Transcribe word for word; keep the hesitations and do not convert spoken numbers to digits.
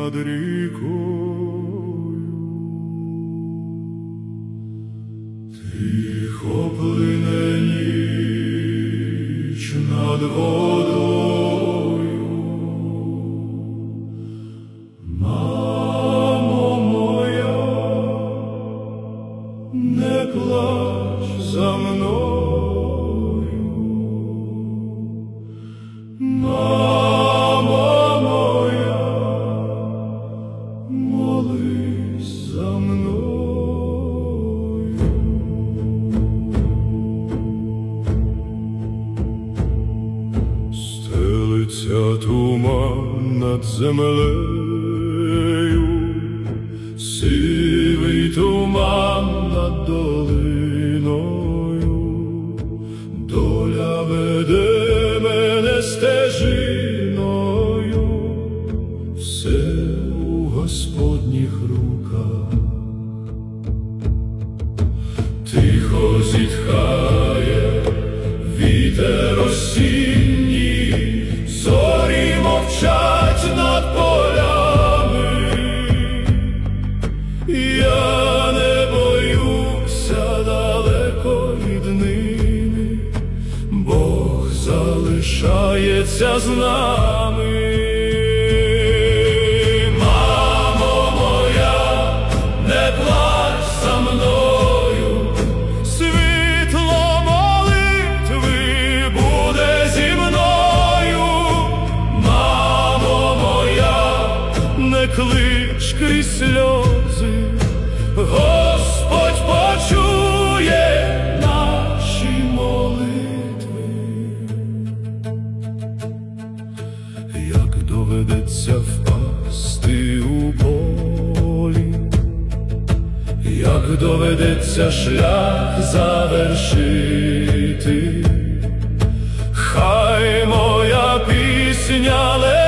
над рікою, тихо плине ніч над водою. Мамо моя, не плач за мною. Мамо моя, молись за мною. Стелиться туман над землею, сивий туман над долиною. Доля веде мене стежиною, все у Господніх руках. Тихо зітхає вітер осінній, зорі мовчать над полями. Я не боюся далеко від ними, Бог залишається з нами. Мамо моя, не плач за мною, світло молитви буде зі мною. Мамо моя, не клич крізь сльози, Господь почує наші молитви. Як доведеться впасти у полі, як доведеться шлях завершити, хай моя пісня летить